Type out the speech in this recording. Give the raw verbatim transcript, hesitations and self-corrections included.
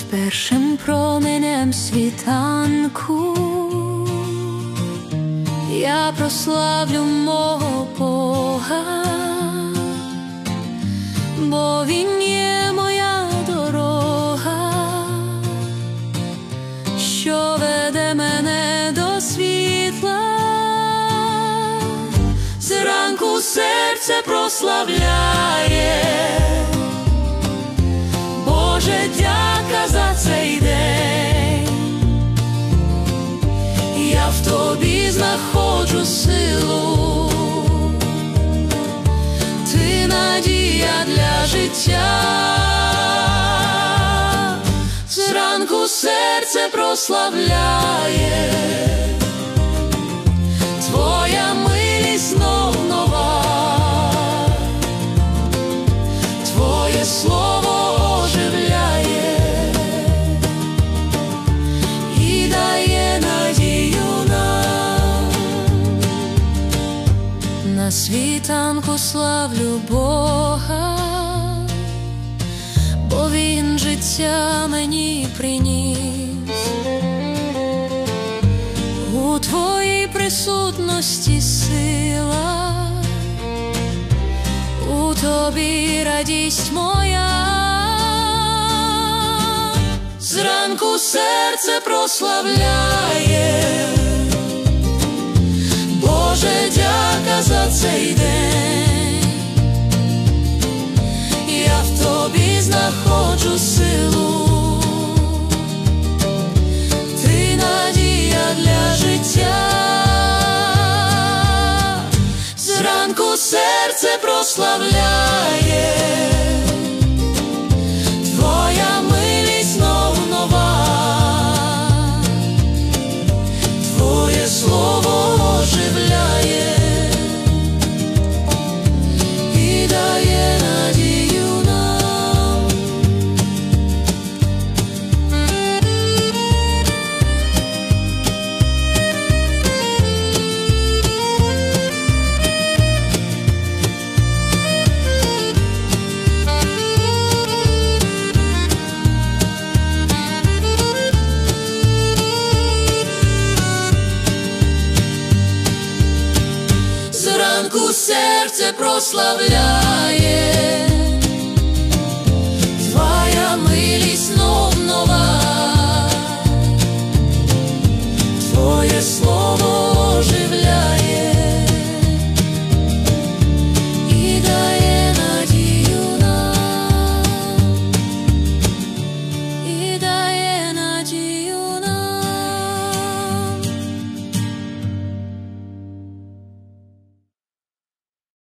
першим променем світанку я прославлю мого Бога, бо Він є моя дорога, що веде мене до світла. Зранку серце прославляє, Боже, дяка за цей день. Я в Тобі знаходжу силу, Ти надія для життя. Зранку серце прославляє, Твоя милість знов нова, Твоє слово оживляє і дає надію нам. На світанку славлю Бога, бо Він життя мені приніс. У Твоїй присутності сила, у Тобі радість моя. Зранку серце прославляє, Боже, дяка за цей день. Я в Тобі знаходжу силу, Ти надія для життя. Зранку серце прославляє, Твоя милість знов нова, Твоє слово оживляє і дає надію нам. Зранку серце прославляє,